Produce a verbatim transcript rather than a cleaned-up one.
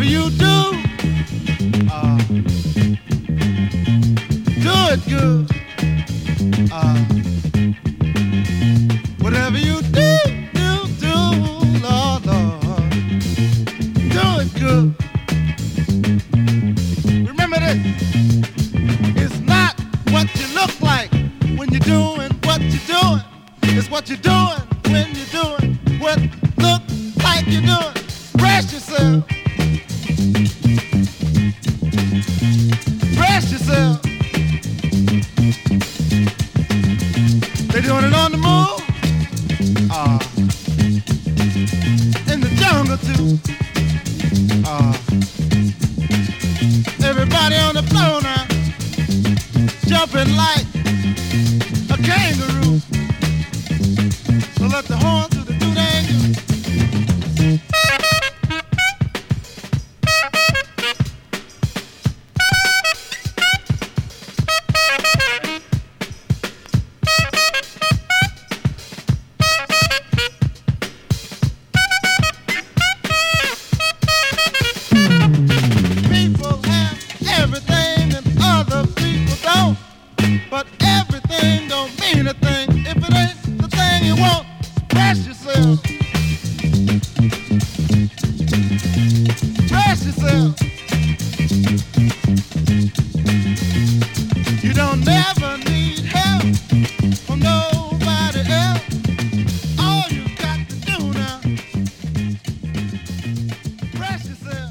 you do, uh, do it good. Uh, whatever you do, do, do, Lord, Lord, do it good. Remember this, it's not what you look like when you're doing what you're doing. It's what you're doing when you're doing what look like you're doing. Express yourself. Express yourself. They're doing it on the move. Uh, in the jungle too. Uh, everybody on the floor now. Jumping like a kangaroo. So let the horns do the do-dang-do. People have everything and other people don't. But everything don't mean a thing if it ain't the thing you want. Express yourself. Express yourself. You don't never need help from nobody else. All you got to do now, express yourself.